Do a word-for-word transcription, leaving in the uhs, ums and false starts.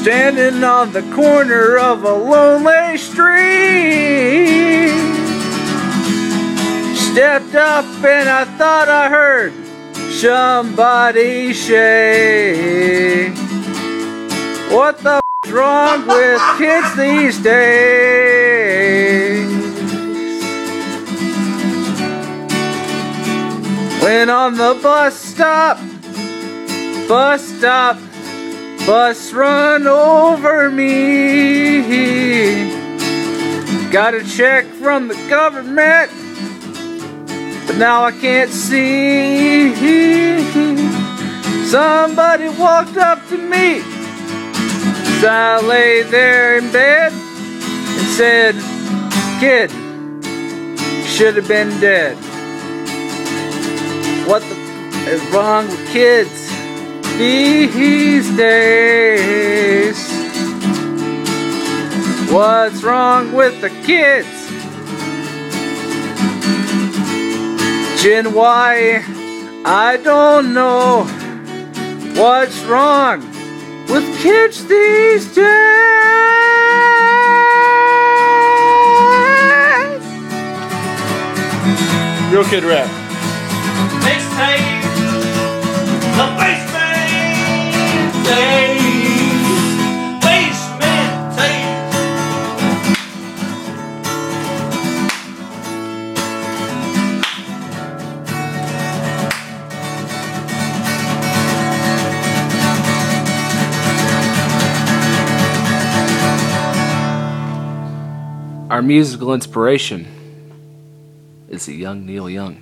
standing on the corner of a lonely street. Stepped up and I thought I heard somebody say, what the f is wrong with kids these days? When on the bus stop, bus stop, bus run over me. Got a check from the government, but now I can't see. Somebody walked up to me as I lay there in bed and said, kid, should have been dead. What the f is wrong with kids these days? What's wrong with the kids? Gen Y, I don't know what's wrong with kids these days. Real Kid Rap. Mixtape, the basement days, basement tape. Our musical inspiration is the young Neil Young.